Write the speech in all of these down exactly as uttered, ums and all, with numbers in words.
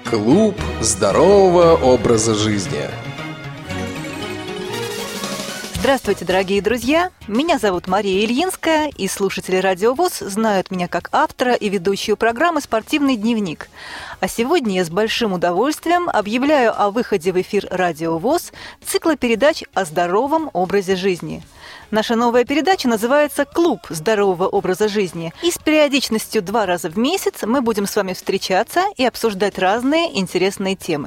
Клуб здорового образа жизни. Здравствуйте, дорогие друзья! Меня зовут Мария Ильинская, и слушатели Радио ВОС знают меня как автора и ведущую программы «Спортивный дневник». А сегодня я с большим удовольствием объявляю о выходе в эфир Радио ВОС цикла передач о здоровом образе жизни. Наша новая передача называется «Клуб здорового образа жизни», и с периодичностью два раза в месяц мы будем с вами встречаться и обсуждать разные интересные темы.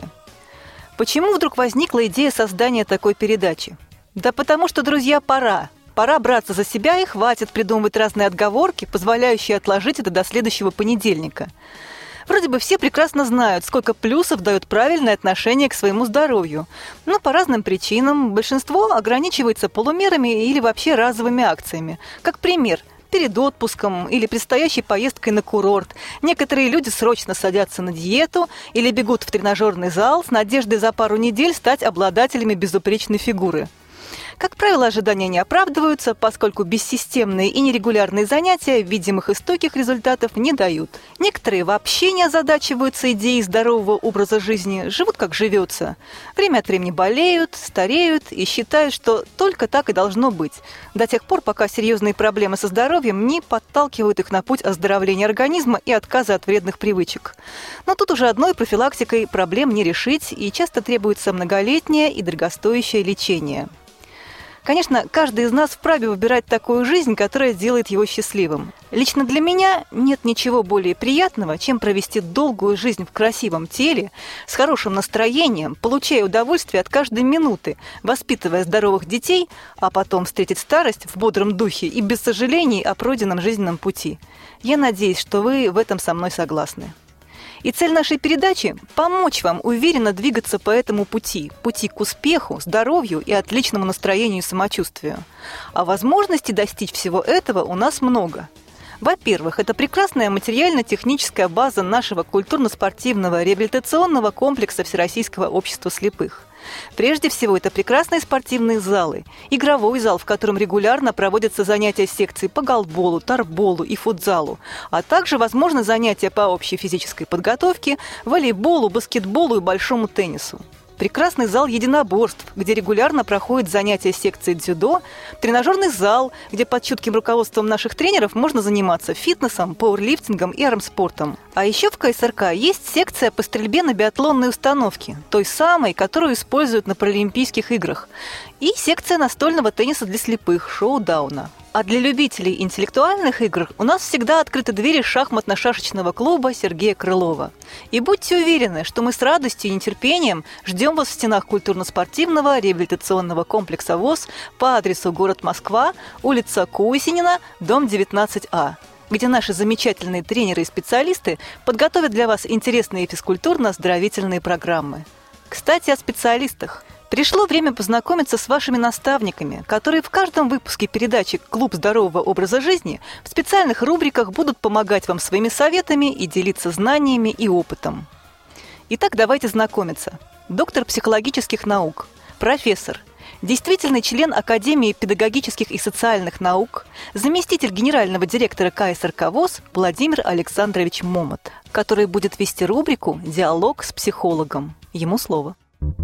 Почему вдруг возникла идея создания такой передачи? Да потому что, друзья, пора. Пора браться за себя, и хватит придумывать разные отговорки, позволяющие отложить это до следующего понедельника. Вроде бы все прекрасно знают, сколько плюсов дает правильное отношение к своему здоровью. Но по разным причинам большинство ограничивается полумерами или вообще разовыми акциями. Как пример, перед отпуском или предстоящей поездкой на курорт некоторые люди срочно садятся на диету или бегут в тренажерный зал с надеждой за пару недель стать обладателями безупречной фигуры. Как правило, ожидания не оправдываются, поскольку бессистемные и нерегулярные занятия видимых и стойких результатов не дают. Некоторые вообще не озадачиваются идеей здорового образа жизни, живут как живется. Время от времени болеют, стареют и считают, что только так и должно быть, до тех пор, пока серьезные проблемы со здоровьем не подталкивают их на путь оздоровления организма и отказа от вредных привычек. Но тут уже одной профилактикой проблем не решить, и часто требуется многолетнее и дорогостоящее лечение. Конечно, каждый из нас вправе выбирать такую жизнь, которая делает его счастливым. Лично для меня нет ничего более приятного, чем провести долгую жизнь в красивом теле, с хорошим настроением, получая удовольствие от каждой минуты, воспитывая здоровых детей, а потом встретить старость в бодром духе и без сожалений о пройденном жизненном пути. Я надеюсь, что вы в этом со мной согласны. И цель нашей передачи – помочь вам уверенно двигаться по этому пути, пути к успеху, здоровью и отличному настроению и самочувствию. А возможностей достичь всего этого у нас много. Во-первых, это прекрасная материально-техническая база нашего культурно-спортивного реабилитационного комплекса Всероссийского общества слепых. Прежде всего, это прекрасные спортивные залы, игровой зал, в котором регулярно проводятся занятия секций по голболу, тарболу и футзалу, а также, возможно, занятия по общей физической подготовке, волейболу, баскетболу и большому теннису. Прекрасный зал единоборств, где регулярно проходят занятия секции дзюдо, тренажерный зал, где под чутким руководством наших тренеров можно заниматься фитнесом, пауэрлифтингом и армспортом. А еще в ка эс эр ка есть секция по стрельбе на биатлонной установке, той самой, которую используют на Паралимпийских играх, и секция настольного тенниса для слепых, шоу-дауна. А для любителей интеллектуальных игр у нас всегда открыты двери шахматно-шашечного клуба Сергея Крылова. И будьте уверены, что мы с радостью и нетерпением ждем вас в стенах культурно-спортивного реабилитационного комплекса ВОС по адресу город Москва, улица Кусинина, дом девятнадцать А, где наши замечательные тренеры и специалисты подготовят для вас интересные физкультурно-оздоровительные программы. Кстати, о специалистах. Пришло время познакомиться с вашими наставниками, которые в каждом выпуске передачи «Клуб здорового образа жизни» в специальных рубриках будут помогать вам своими советами и делиться знаниями и опытом. Итак, давайте знакомиться. Доктор психологических наук, профессор, действительный член Академии педагогических и социальных наук, заместитель генерального директора ка эс эр ка ВОС Владимир Александрович Момот, который будет вести рубрику «Диалог с психологом». Ему слово.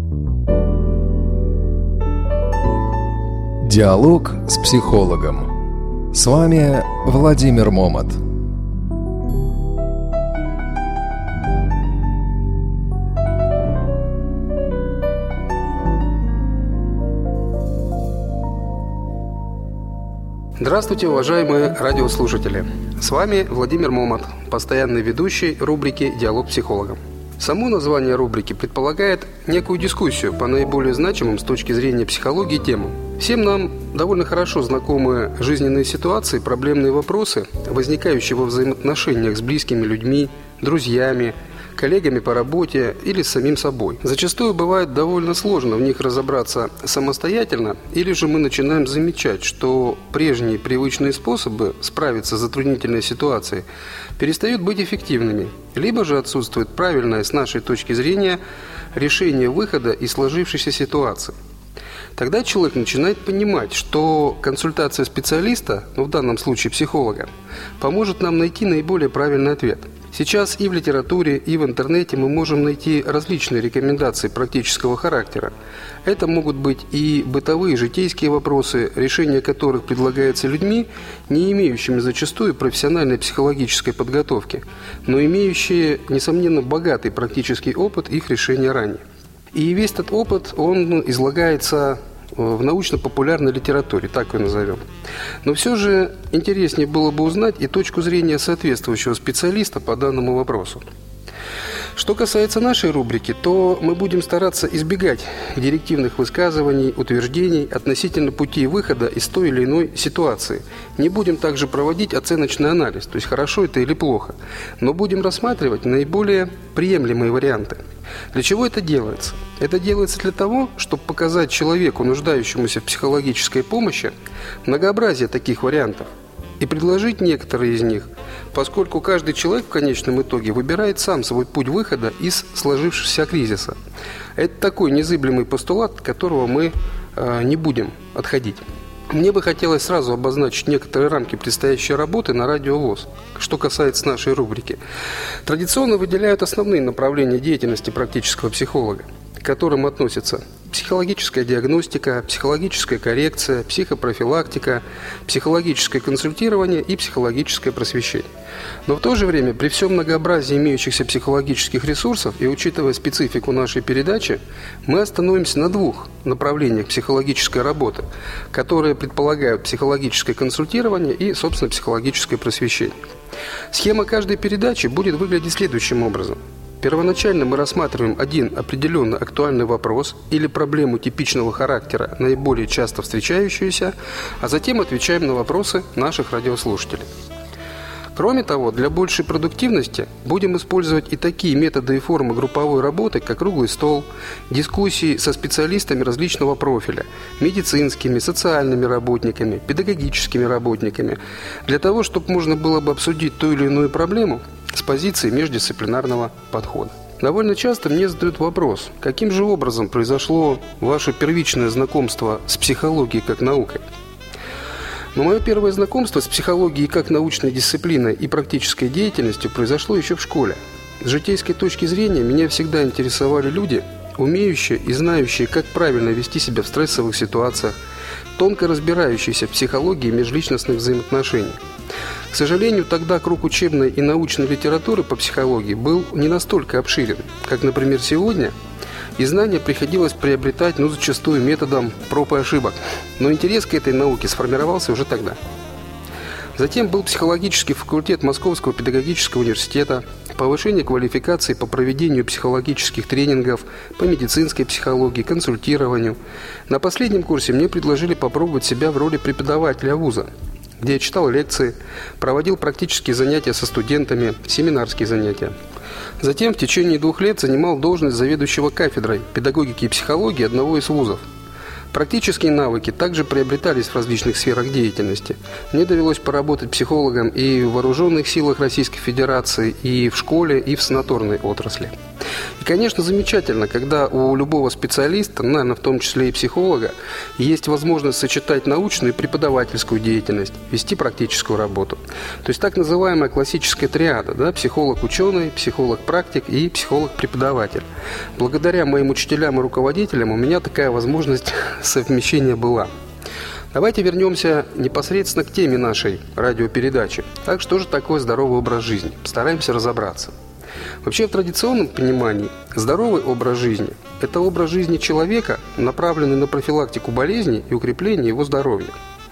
Диалог с психологом. С вами Владимир Момот. Здравствуйте, уважаемые радиослушатели! С вами Владимир Момот, постоянный ведущий рубрики «Диалог с психологом». Само название рубрики предполагает некую дискуссию по наиболее значимым с точки зрения психологии темам. Всем нам довольно хорошо знакомы жизненные ситуации, проблемные вопросы, возникающие во взаимоотношениях с близкими людьми, друзьями, коллегами по работе или с самим собой. Зачастую бывает довольно сложно в них разобраться самостоятельно, или же мы начинаем замечать, что прежние привычные способы справиться с затруднительной ситуацией перестают быть эффективными, либо же отсутствует правильное с нашей точки зрения решение выхода из сложившейся ситуации. Тогда человек начинает понимать, что консультация специалиста, ну в данном случае психолога, поможет нам найти наиболее правильный ответ. Сейчас и в литературе, и в интернете мы можем найти различные рекомендации практического характера. Это могут быть и бытовые, житейские вопросы, решение которых предлагается людьми, не имеющими зачастую профессиональной психологической подготовки, но имеющие, несомненно, богатый практический опыт их решения ранее. И весь этот опыт, он излагается в научно-популярной литературе, так ее назовем. Но все же интереснее было бы узнать и точку зрения соответствующего специалиста по данному вопросу. Что касается нашей рубрики, то мы будем стараться избегать директивных высказываний, утверждений относительно пути выхода из той или иной ситуации. Не будем также проводить оценочный анализ, то есть хорошо это или плохо, но будем рассматривать наиболее приемлемые варианты. Для чего это делается? Это делается для того, чтобы показать человеку, нуждающемуся в психологической помощи, многообразие таких вариантов и предложить некоторые из них, поскольку каждый человек в конечном итоге выбирает сам свой путь выхода из сложившегося кризиса. Это такой незыблемый постулат, от которого мы э, не будем отходить. Мне бы хотелось сразу обозначить некоторые рамки предстоящей работы на Радио ВОС, что касается нашей рубрики. Традиционно выделяют основные направления деятельности практического психолога, к которым относятся психологическая диагностика, психологическая коррекция, психопрофилактика, психологическое консультирование и психологическое просвещение. Но в то же время, при всем многообразии имеющихся психологических ресурсов и учитывая специфику нашей передачи, мы остановимся на двух направлениях психологической работы, которые предполагают психологическое консультирование и, собственно, психологическое просвещение. Схема каждой передачи будет выглядеть следующим образом. Первоначально мы рассматриваем один определенно актуальный вопрос или проблему типичного характера, наиболее часто встречающуюся, а затем отвечаем на вопросы наших радиослушателей. Кроме того, для большей продуктивности будем использовать и такие методы и формы групповой работы, как круглый стол, дискуссии со специалистами различного профиля, медицинскими, социальными работниками, педагогическими работниками, для того, чтобы можно было бы обсудить ту или иную проблему с позиции междисциплинарного подхода. Довольно часто мне задают вопрос, каким же образом произошло ваше первичное знакомство с психологией как наукой? Но мое первое знакомство с психологией как научной дисциплиной и практической деятельностью произошло еще в школе. С житейской точки зрения меня всегда интересовали люди, умеющие и знающие, как правильно вести себя в стрессовых ситуациях, тонко разбирающиеся в психологии межличностных взаимоотношений. К сожалению, тогда круг учебной и научной литературы по психологии был не настолько обширен, как, например, сегодня, и знания приходилось приобретать, ну, зачастую методом проб и ошибок. Но интерес к этой науке сформировался уже тогда. Затем был психологический факультет Московского педагогического университета, повышение квалификации по проведению психологических тренингов по медицинской психологии, консультированию. На последнем курсе мне предложили попробовать себя в роли преподавателя вуза, где я читал лекции, проводил практические занятия со студентами, семинарские занятия. Затем в течение двух лет занимал должность заведующего кафедрой педагогики и психологии одного из вузов. Практические навыки также приобретались в различных сферах деятельности. Мне довелось поработать психологом и в вооруженных силах Российской Федерации, и в школе, и в санаторной отрасли. И, конечно, замечательно, когда у любого специалиста, наверное, в том числе и психолога, есть возможность сочетать научную и преподавательскую деятельность, вести практическую работу. То есть так называемая классическая триада, да, психолог-ученый, психолог-практик и психолог-преподаватель. Благодаря моим учителям и руководителям у меня такая возможность совмещения была. Давайте вернемся непосредственно к теме нашей радиопередачи. Так, что же такое здоровый образ жизни? Постараемся разобраться. Вообще, в традиционном понимании, здоровый образ жизни – это образ жизни человека, направленный на профилактику болезней и укрепление его здоровья.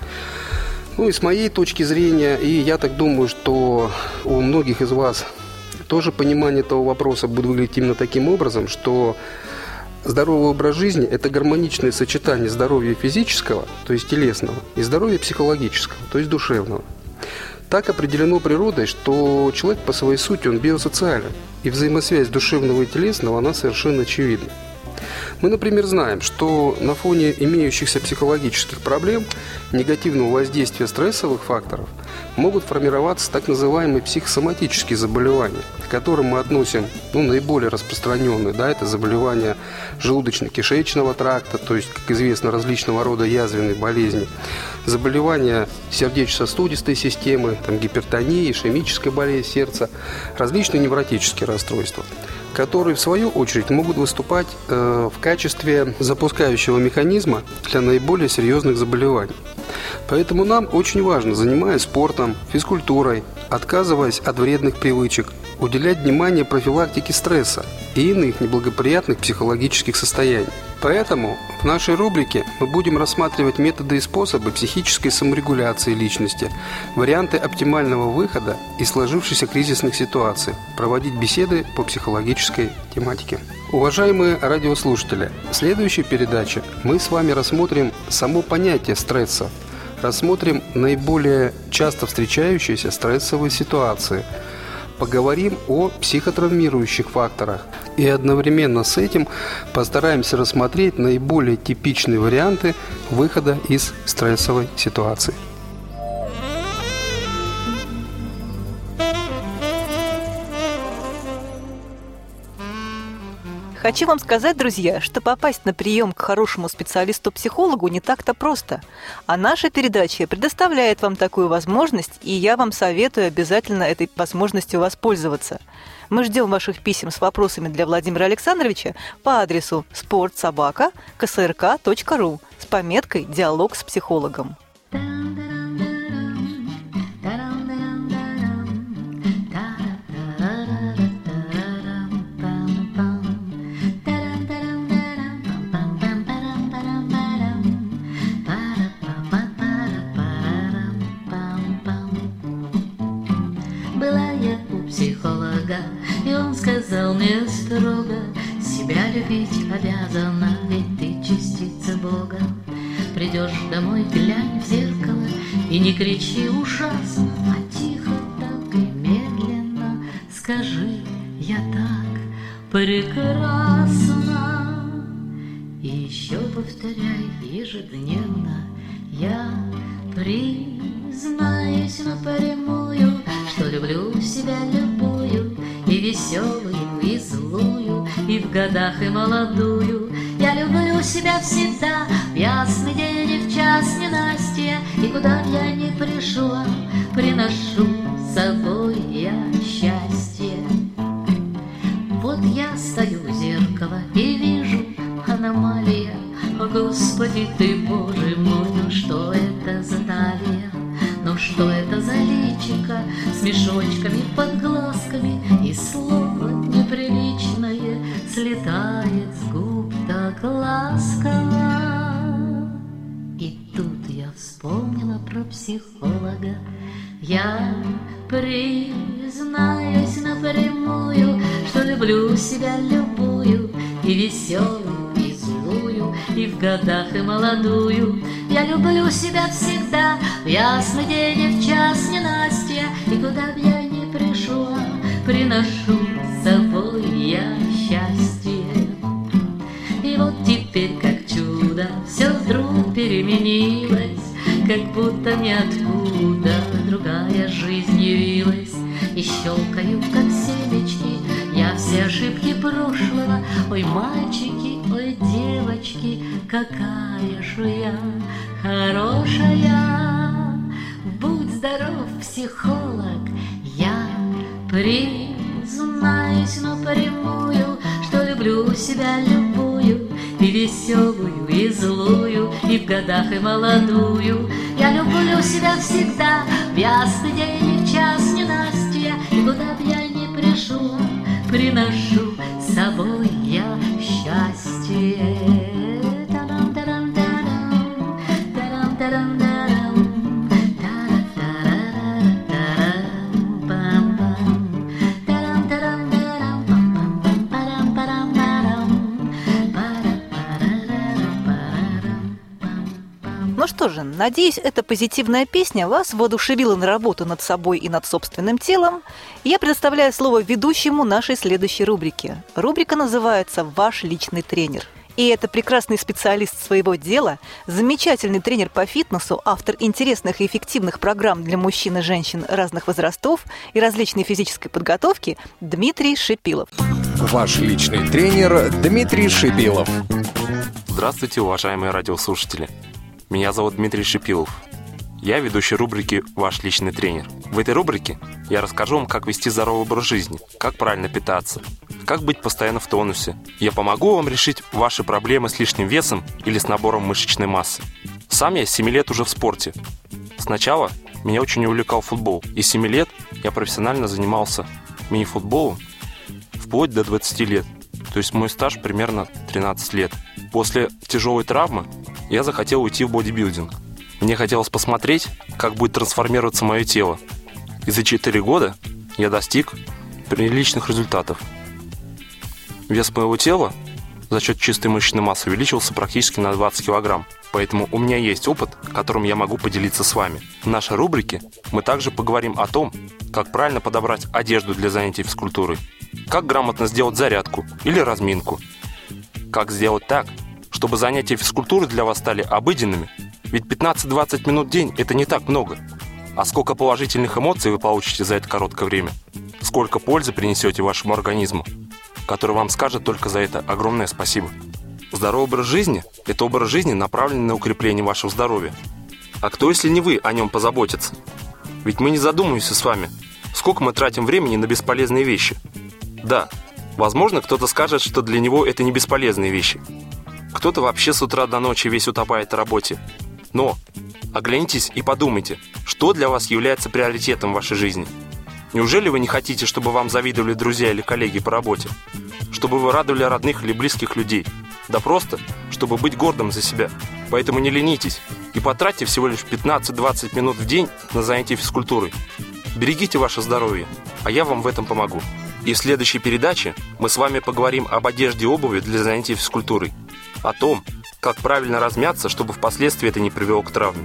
Ну и с моей точки зрения, и я так думаю, что у многих из вас тоже понимание этого вопроса будет выглядеть именно таким образом, что здоровый образ жизни – это гармоничное сочетание здоровья физического, то есть телесного, и здоровья психологического, то есть душевного. Так определено природой, что человек по своей сути, он биосоциален, и взаимосвязь душевного и телесного, она совершенно очевидна. Мы, например, знаем, что на фоне имеющихся психологических проблем, негативного воздействия стрессовых факторов могут формироваться так называемые психосоматические заболевания, к которым мы относим ну, наиболее распространенные. Да, это заболевания желудочно-кишечного тракта, то есть, как известно, различного рода язвенные болезни, заболевания сердечно-сосудистой системы, там, гипертония, ишемическая болезнь сердца, различные невротические расстройства, которые, в свою очередь, могут выступать э, в качестве запускающего механизма для наиболее серьезных заболеваний. Поэтому нам очень важно, занимаясь спортом, физкультурой, отказываясь от вредных привычек, уделять внимание профилактике стресса и иных неблагоприятных психологических состояний. Поэтому в нашей рубрике мы будем рассматривать методы и способы психической саморегуляции личности, варианты оптимального выхода из сложившихся кризисных ситуаций, проводить беседы по психологической тематике. Уважаемые радиослушатели, в следующей передаче мы с вами рассмотрим само понятие стресса, рассмотрим наиболее часто встречающиеся стрессовые ситуации, поговорим о психотравмирующих факторах и одновременно с этим постараемся рассмотреть наиболее типичные варианты выхода из стрессовой ситуации. Хочу вам сказать, друзья, что попасть на прием к хорошему специалисту-психологу не так-то просто. А наша передача предоставляет вам такую возможность, и я вам советую обязательно этой возможностью воспользоваться. Мы ждем ваших писем с вопросами для Владимира Александровича по адресу спорт собака ка эс эр ка точка ру с пометкой «Диалог с психологом». И он сказал мне строго: себя любить обязана, ведь ты частица Бога. Придешь домой, глянь в зеркало и не кричи ужасно, а тихо так и медленно скажи: я так прекрасна. И еще повторяй ежедневно: я признаюсь напрямую, что люблю себя любую, и веселую, и злую, и в годах, и молодую. Я люблю себя всегда, в ясный день и в час ненастья, и куда б я ни пришла, приношу с собой я счастье. Вот я стою у зеркала и вижу аномалия. О, Господи ты, Боже мой, ну что это за талия? Ну что это за личико с мешочками под глазками, и слово неприличное слетает с губ так ласково. И тут я вспомнила про психолога. Я признаюсь напрямую, что люблю себя любую, и веселую, и злую, и в годах, и молодую. Я люблю себя всегда, в ясный день и в час ненастья, и куда б я ни пришла, приношу с собой я счастье. И вот теперь, как чудо, все вдруг переменилось, как будто ниоткуда другая жизнь явилась. И щелкаю, как семечки, я все ошибки прошлого. Ой, мальчики, ой, девочки, какая же я хорошая. Будь здоров, психолог, я признаюсь напрямую, что люблю себя любую, и веселую, и злую, и в годах, и молодую. Я люблю себя всегда, в ясный день и в час ненастья, и куда б я ни пришла, приношу с собой я счастье. что же, надеюсь, эта позитивная песня вас воодушевила на работу над собой и над собственным телом. Я предоставляю слово ведущему нашей следующей рубрики. Рубрика называется «Ваш личный тренер». И это прекрасный специалист своего дела, замечательный тренер по фитнесу, автор интересных и эффективных программ для мужчин и женщин разных возрастов и различной физической подготовки Дмитрий Шипилов. Ваш личный тренер Дмитрий Шипилов. Здравствуйте, уважаемые радиослушатели. Меня зовут Дмитрий Шипилов. Я ведущий рубрики «Ваш личный тренер». В этой рубрике я расскажу вам, как вести здоровый образ жизни, как правильно питаться, как быть постоянно в тонусе. Я помогу вам решить ваши проблемы с лишним весом или с набором мышечной массы. Сам я с семи лет уже в спорте. Сначала меня очень увлекал футбол, и с семи лет я профессионально занимался мини-футболом вплоть до двадцати лет. То есть мой стаж примерно тринадцать лет. После тяжелой травмы я захотел уйти в бодибилдинг. Мне хотелось посмотреть, как будет трансформироваться мое тело. И за четыре года я достиг приличных результатов. Вес моего тела за счет чистой мышечной массы увеличился практически на двадцать килограмм. Поэтому у меня есть опыт, которым я могу поделиться с вами. В нашей рубрике мы также поговорим о том, как правильно подобрать одежду для занятий физкультурой, как грамотно сделать зарядку или разминку, как сделать так, чтобы занятия физкультуры для вас стали обыденными. Ведь пятнадцать-двадцать минут в день – это не так много. А сколько положительных эмоций вы получите за это короткое время? Сколько пользы принесете вашему организму, который вам скажет только за это огромное спасибо. Здоровый образ жизни – это образ жизни, направленный на укрепление вашего здоровья. А кто, если не вы, о нем позаботится? Ведь мы не задумываемся с вами, сколько мы тратим времени на бесполезные вещи. Да, возможно, кто-то скажет, что для него это не бесполезные вещи. Кто-то вообще с утра до ночи весь утопает в работе. Но оглянитесь и подумайте, что для вас является приоритетом в вашей жизни. Неужели вы не хотите, чтобы вам завидовали друзья или коллеги по работе? Чтобы вы радовали родных или близких людей? Да просто, чтобы быть гордым за себя. Поэтому не ленитесь и потратьте всего лишь пятнадцать-двадцать минут в день на занятия физкультурой. Берегите ваше здоровье, а я вам в этом помогу. И в следующей передаче мы с вами поговорим об одежде и обуви для занятий физкультурой. О том, как правильно размяться, чтобы впоследствии это не привело к травме.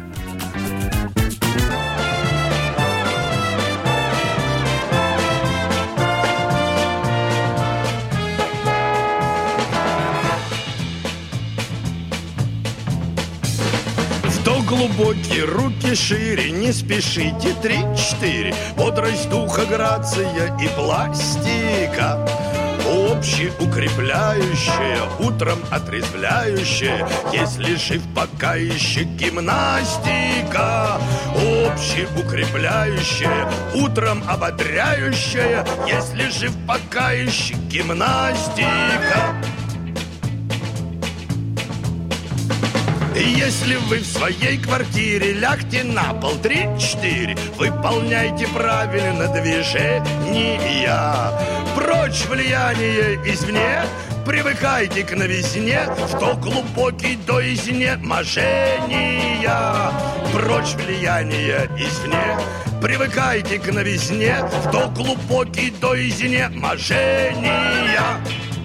Вдох глубокий, руки шире, не спешите, три-четыре. Бодрость духа, грация и пластика. Общеукрепляющая, утром отрезвляющая, если жив пока еще гимнастика. Общеукрепляющая, утром ободряющая, если жив пока еще гимнастика. Если вы в своей квартире, лягте на пол, три-четыре. Выполняйте правильно движения. Прочь влияние извне, привыкайте к новизне, вдох глубокий до изнеможения. Прочь влияние извне, привыкайте к новизне, вдох глубокий до изнеможения.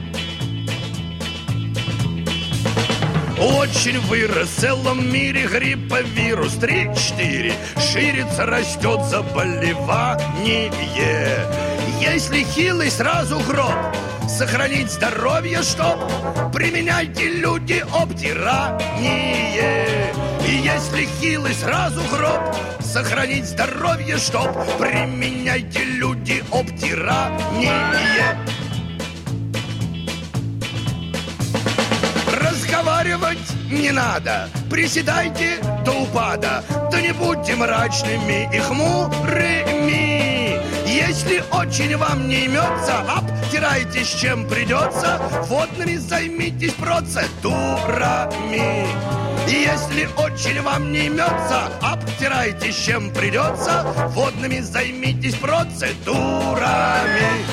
Очень вырос в целом мире грипповирус, три-четыре. Ширится, растет заболевание. Если хилый, сразу гроб. Сохранить здоровье, чтоб применяйте, люди, обтирание. И если хилый, сразу гроб. Сохранить здоровье, чтоб применяйте, люди, обтирание. Разговаривать не надо, приседайте до упада, да не будьте мрачными и хмурыми. Если очень вам не имется, обтирайтесь чем придется, водными займитесь процедурами. Если очень вам не имется, обтирайтесь чем придется, водными займитесь процедурами.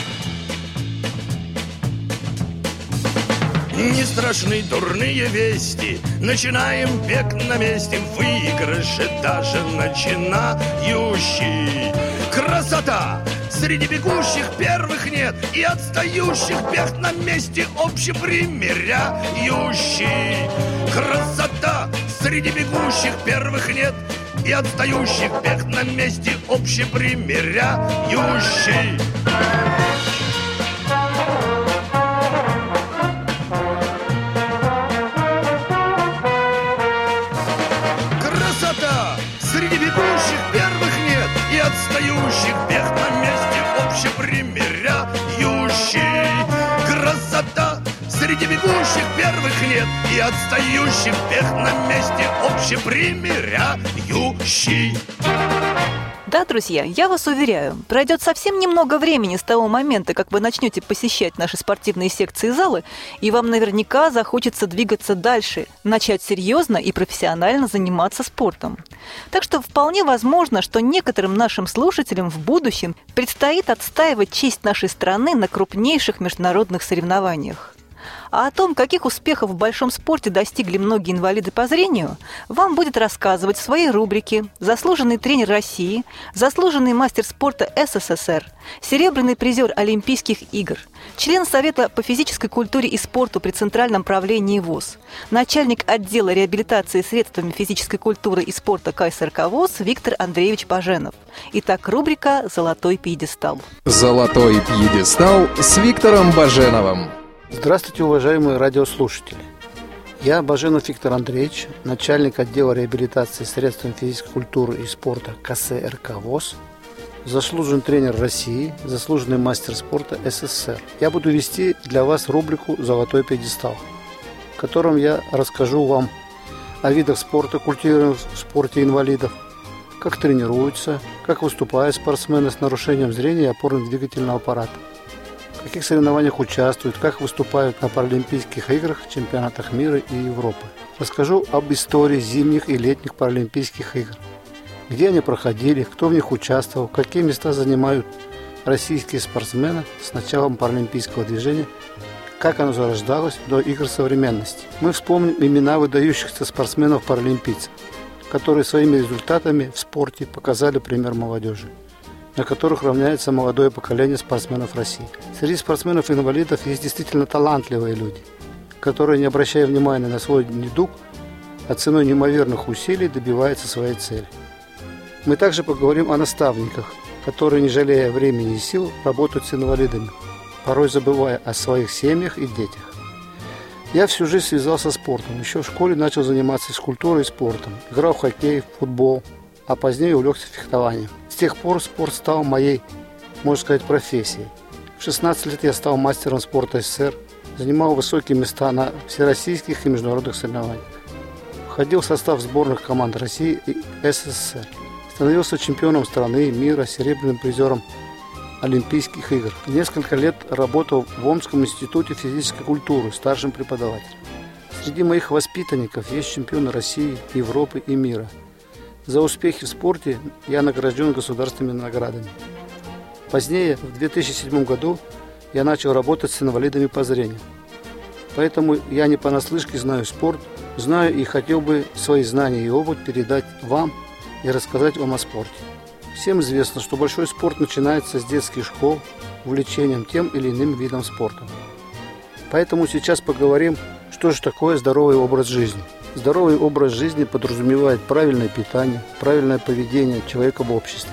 Не страшны дурные вести, начинаем бег на месте, выигрыши даже начинающий. Красота! Среди бегущих первых нет, и отстающих бег на месте общепримиряющий. Красота! среди бегущих первых нет, и отстающих бег на месте общепримиряющий. Красота! Среди бегущих первых нет, и отстающих бег на месте общепримиряющий. Красота! Среди бегущих первых нет, и отстающих бег на месте общепримиряющий. Да, друзья, я вас уверяю, пройдет совсем немного времени с того момента, как вы начнете посещать наши спортивные секции и залы, и вам наверняка захочется двигаться дальше, начать серьезно и профессионально заниматься спортом. Так что вполне возможно, что некоторым нашим слушателям в будущем предстоит отстаивать честь нашей страны на крупнейших международных соревнованиях. А о том, каких успехов в большом спорте достигли многие инвалиды по зрению, вам будет рассказывать в своей рубрике заслуженный тренер России, заслуженный мастер спорта СССР, серебряный призер Олимпийских игр, член Совета по физической культуре и спорту при Центральном правлении ВОС, начальник отдела реабилитации средствами физической культуры и спорта ка эс эр ка ВОС Виктор Андреевич Баженов. Итак, рубрика «Золотой пьедестал». «Золотой пьедестал» с Виктором Баженовым. Здравствуйте, уважаемые радиослушатели. Я Баженов Виктор Андреевич, начальник отдела реабилитации средствами физической культуры и спорта ка эс эр ка ВОС, заслуженный тренер России, заслуженный мастер спорта эс эс эс эр. Я буду вести для вас рубрику «Золотой пьедестал», в котором я расскажу вам о видах спорта, культивируемых в спорте инвалидов, как тренируются, как выступают спортсмены с нарушением зрения и опорно-двигательного аппарата, в каких соревнованиях участвуют, как выступают на Паралимпийских играх, чемпионатах мира и Европы. Расскажу об истории зимних и летних Паралимпийских игр, где они проходили, кто в них участвовал, какие места занимают российские спортсмены с началом паралимпийского движения, как оно зарождалось до игр современности. Мы вспомним имена выдающихся спортсменов-паралимпийцев, которые своими результатами в спорте показали пример молодежи, на которых равняется молодое поколение спортсменов России. Среди спортсменов-инвалидов есть действительно талантливые люди, которые, не обращая внимания на свой недуг, а ценой неимоверных усилий добиваются своей цели. Мы также поговорим о наставниках, которые, не жалея времени и сил, работают с инвалидами, порой забывая о своих семьях и детях. Я всю жизнь связался с спортом. Еще в школе начал заниматься физкультурой и спортом. Играл в хоккей, в футбол, а позднее увлекся фехтованием. С тех пор спорт стал моей, можно сказать, профессией. В шестнадцать лет я стал мастером спорта эс эс эс эр, занимал высокие места на всероссийских и международных соревнованиях. Входил в состав сборных команд России и эс эс эс эр. Становился чемпионом страны, мира, серебряным призером Олимпийских игр. Несколько лет работал в Омском институте физической культуры старшим преподавателем. Среди моих воспитанников есть чемпионы России, Европы и мира. За успехи в спорте я награжден государственными наградами. Позднее, в две тысячи седьмом году, я начал работать с инвалидами по зрению. Поэтому я не понаслышке знаю спорт, знаю и хотел бы свои знания и опыт передать вам и рассказать вам о спорте. Всем известно, что большой спорт начинается с детских школ, увлечением тем или иным видом спорта. Поэтому сейчас поговорим, что же такое здоровый образ жизни. Здоровый образ жизни подразумевает правильное питание, правильное поведение человека в обществе.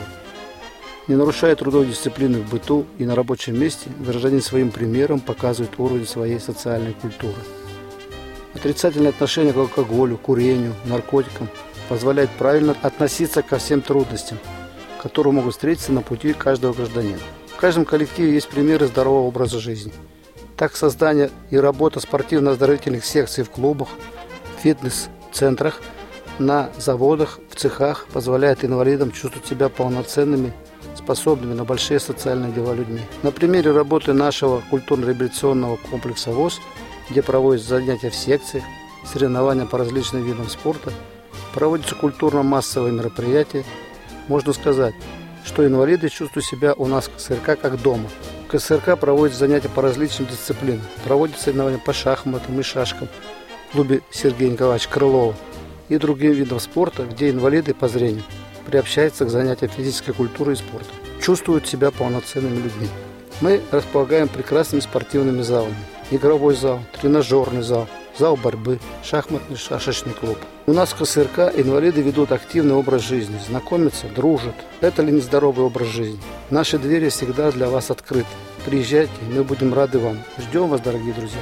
Не нарушая трудовой дисциплины в быту и на рабочем месте, гражданин своим примером показывает уровень своей социальной культуры. Отрицательное отношение к алкоголю, курению, наркотикам позволяет правильно относиться ко всем трудностям, которые могут встретиться на пути каждого гражданина. В каждом коллективе есть примеры здорового образа жизни. Так, создание и работа спортивно-оздоровительных секций в клубах, фитнес-центрах, на заводах, в цехах позволяет инвалидам чувствовать себя полноценными, способными на большие социальные дела людьми. На примере работы нашего культурно-реабилитационного комплекса ВОС, где проводятся занятия в секциях, соревнования по различным видам спорта, проводятся культурно-массовые мероприятия, можно сказать, что инвалиды чувствуют себя у нас в ка эс эр ка как дома. В ка эс эр ка проводятся занятия по различным дисциплинам, проводятся соревнования по шахматам и шашкам в клубе Сергея Николаевича Крылова и другим видам спорта, где инвалиды по зрению приобщаются к занятиям физической культуры и спорта, чувствуют себя полноценными людьми. Мы располагаем прекрасными спортивными залами. Игровой зал, тренажерный зал, зал борьбы, шахматный шашечный клуб. У нас в ка эс эр ка инвалиды ведут активный образ жизни, знакомятся, дружат. Это ли не здоровый образ жизни? Наши двери всегда для вас открыты. Приезжайте, мы будем рады вам. Ждем вас, дорогие друзья.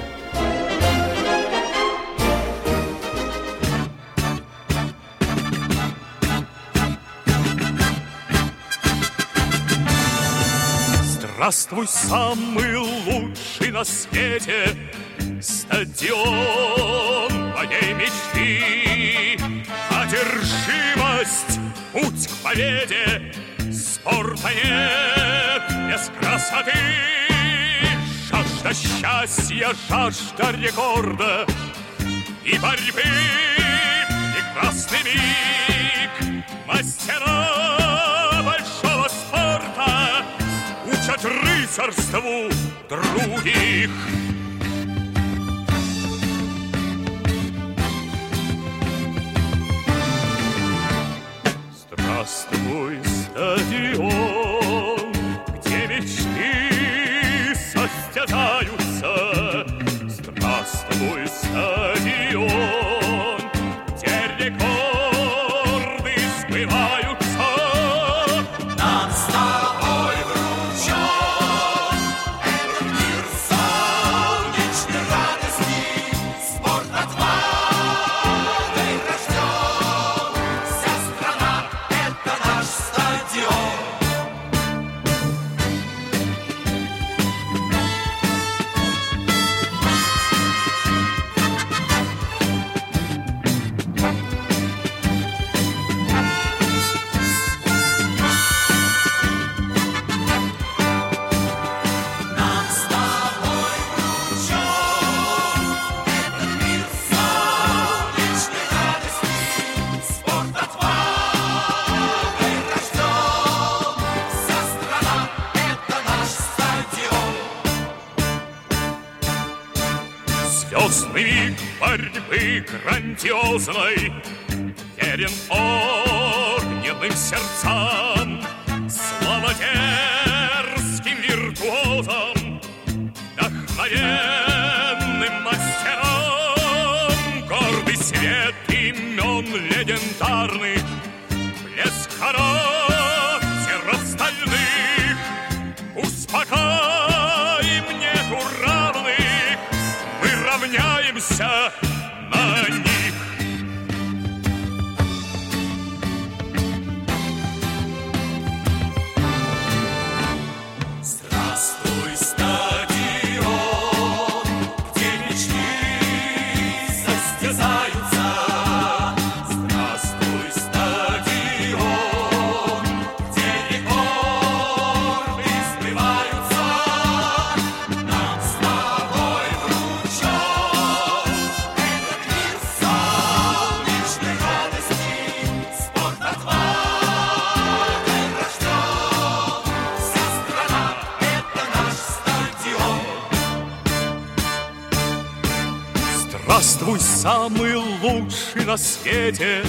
Здравствуй, самый лучший на свете стадион моей мечты. Одержимость, путь к победе, спорта нет без красоты. Жажда счастья, жажда рекорда и борьбы, прекрасный миг. Мастера большого спорта учат рыцарству других. Здравствуй, стадион, где мечты состязаются. Здравствуй, стадион, где рекорды сбываются. Нам с тобой вручен этот мир солнечной радости. Спорт отвагой рожден. Вся страна — это наш стадион. Нам с тобой вручен этот мир солнечной радости. Спорт отвагой рожден. Вся страна — это наш стадион. Звездный миг борьбы грандиозной верен огненным сердцам. Слава дерзким виртуозам, вдохновенным мастерам. Гордый свет имен легендарных, блеск характеров стальных. Успокоим, нету равных, мы равняемся на них. Здравствуй, стадион, где мечты состязаются. Здравствуй, стадион, где рекорды сбываются. Нам с тобой вручен этот мир солнечной радости. Спорт отвагой рожден. Вся страна — это наш стадион. Здравствуй, самый лучший на свете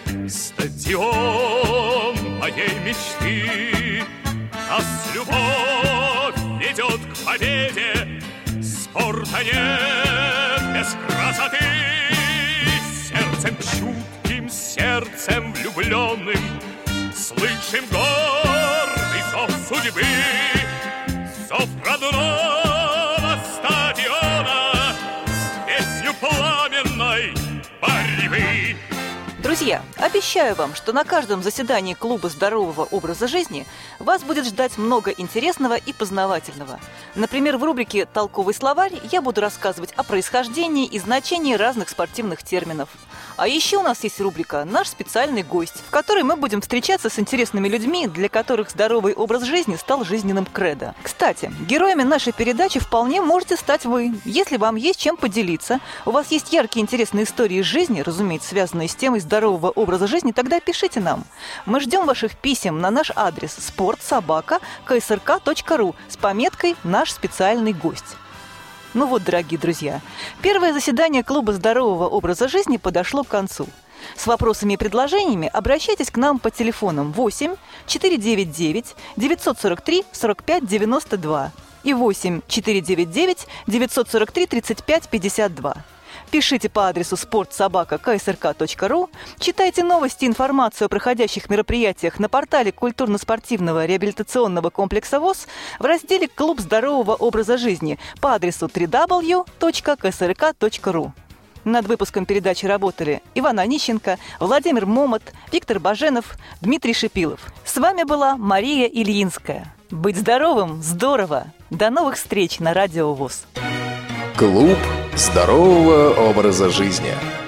стадион моей мечты. Нас любовь ведет к победе, спорта нет без красоты. Сердцем чутким, сердцем влюбленным слышим гордый зов судьбы, зов родного стадиона, песню пламенной борьбы. Друзья, обещаю вам, что на каждом заседании клуба здорового образа жизни вас будет ждать много интересного и познавательного. Например, в рубрике «Толковый словарь» я буду рассказывать о происхождении и значении разных спортивных терминов. А еще у нас есть рубрика «Наш специальный гость», в которой мы будем встречаться с интересными людьми, для которых здоровый образ жизни стал жизненным кредо. Кстати, героями нашей передачи вполне можете стать вы. Если вам есть чем поделиться, у вас есть яркие интересные истории из жизни, разумеется, связанные с темой здорового образа жизни, тогда пишите нам. Мы ждем ваших писем на наш адрес спорт собака ка эс эр ка точка ру с пометкой «Наш специальный гость». Ну вот, дорогие друзья, первое заседание клуба здорового образа жизни подошло к концу. С вопросами и предложениями обращайтесь к нам по телефонам восемь четыреста девяносто девять девятьсот сорок три сорок пять девяносто два и восемь четыреста девяносто девять девятьсот сорок три тридцать пять пятьдесят два. Пишите по адресу спорт собака ка эс эр ка точка ру, читайте новости и информацию о проходящих мероприятиях на портале культурно-спортивного реабилитационного комплекса ВОС в разделе «Клуб здорового образа жизни» по адресу дабл ю дабл ю дабл ю точка ка эс эр ка точка ру. Над выпуском передачи работали Иван Онищенко, Владимир Момот, Виктор Баженов, Дмитрий Шипилов. С вами была Мария Ильинская. Быть здоровым – здорово! До новых встреч на Радио ВОС. Клуб здорового образа жизни.